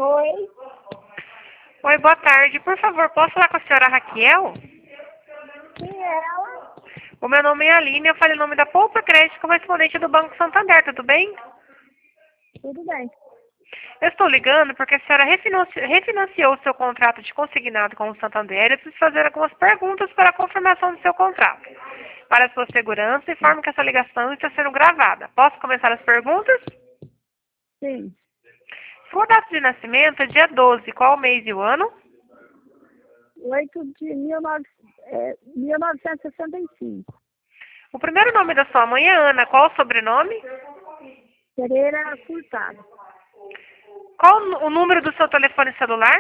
Oi, Oi, boa tarde. Por favor, posso falar com a senhora Raquel? quem é ela? O meu nome é Aline, eu falei o nome da Poupa Crédito, correspondente do Banco Santander, tudo bem? Tudo bem. Eu estou ligando porque a senhora refinanciou o seu contrato de consignado com o Santander e eu preciso fazer algumas perguntas para a confirmação do seu contrato. Para a sua segurança, informo que essa ligação está sendo gravada. Posso começar as perguntas? Sim, Sua data de nascimento é dia 12, qual o mês e o ano? 8 de 1965. O primeiro nome da sua mãe é Ana, qual o sobrenome? Pereira Furtado. Qual o número do seu telefone celular?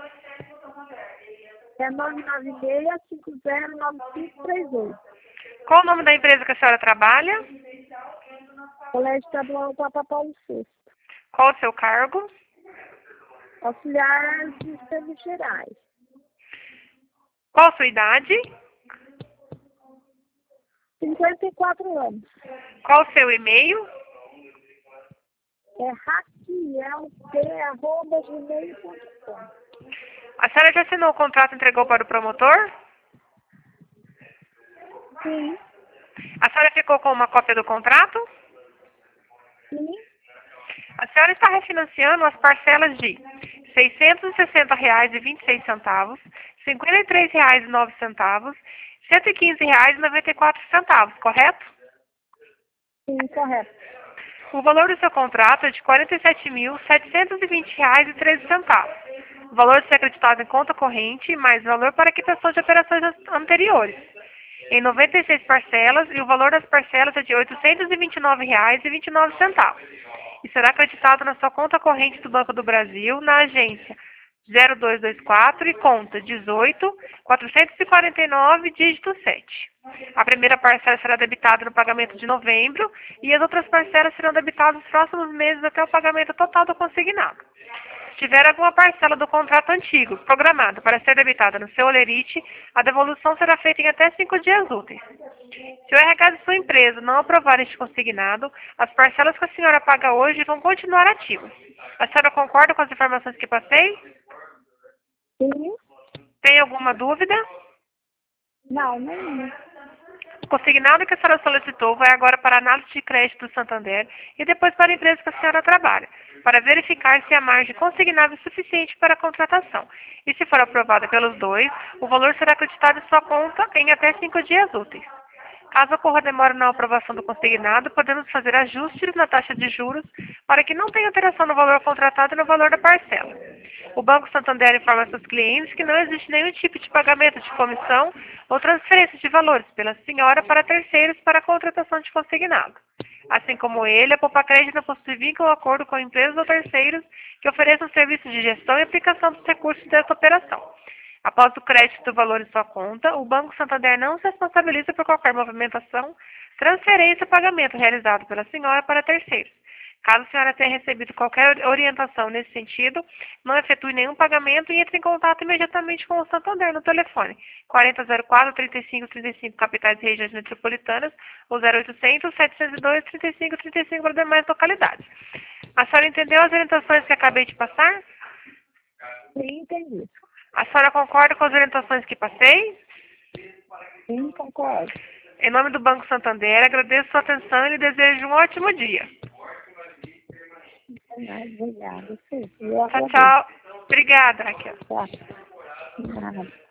É 996-509538. Qual o nome da empresa que a senhora trabalha? Colégio Estadual Papa Paulo VI. Qual o seu cargo? Auxiliar de Serviços Gerais. Qual a sua idade? 54 anos. Qual o seu e-mail? É raquelp@gmail.com. A senhora já assinou o contrato e entregou para o promotor? Sim, A senhora ficou com uma cópia do contrato? sim, A senhora está refinanciando as parcelas de R$ 660,26, R$ 53,09, R$ 115,94, correto? sim, correto. O valor do seu contrato é de R$ 47.720,13. O valor será acreditado em conta corrente, mais valor para quitação de operações anteriores, em 96 parcelas, e o valor das parcelas é de R$ 829,29. E será acreditado na sua conta corrente do Banco do Brasil, na agência 0224 e conta 18.449, dígito 7. A primeira parcela será debitada no pagamento de novembro e as outras parcelas serão debitadas nos próximos meses até o pagamento total do consignado. Se tiver alguma parcela do contrato antigo programada para ser debitada no seu holerite, a devolução será feita em até 5 dias úteis. Se o RH de sua empresa não aprovar este consignado, as parcelas que a senhora paga hoje vão continuar ativas. A senhora concorda com as informações que passei? Sim, Tem alguma dúvida? não, nenhum. O consignado que a senhora solicitou vai agora para a análise de crédito do Santander e depois para a empresa que a senhora trabalha, para verificar se a margem consignada é suficiente para a contratação. E se for aprovada pelos dois, o valor será acreditado em sua conta em até 5 dias úteis. Caso ocorra demora na aprovação do consignado, podemos fazer ajustes na taxa de juros para que não tenha alteração no valor contratado e no valor da parcela. O Banco Santander informa seus clientes que não existe nenhum tipo de pagamento de comissão ou transferência de valores pela senhora para terceiros para a contratação de consignado. Assim como ele, a Poupa Crédito não possui vínculo ou acordo com empresas ou terceiros que ofereçam serviços de gestão e aplicação dos recursos dessa operação. Após o crédito do valor em sua conta, o Banco Santander não se responsabiliza por qualquer movimentação, transferência ou pagamento realizado pela senhora para terceiros. Caso a senhora tenha recebido qualquer orientação nesse sentido, não efetue nenhum pagamento e entre em contato imediatamente com o Santander no telefone 4004-3535, capitais e regiões metropolitanas, ou 0800-702-3535 para demais localidades. A senhora entendeu as orientações que acabei de passar? Sim, entendi. A senhora concorda com as orientações que passei? Sim, concordo. Em nome do Banco Santander, agradeço sua atenção e lhe desejo um ótimo dia. Obrigada. Sim, eu Tchau, agradeço. tchau. Obrigada, Raquel. Tá. Nada.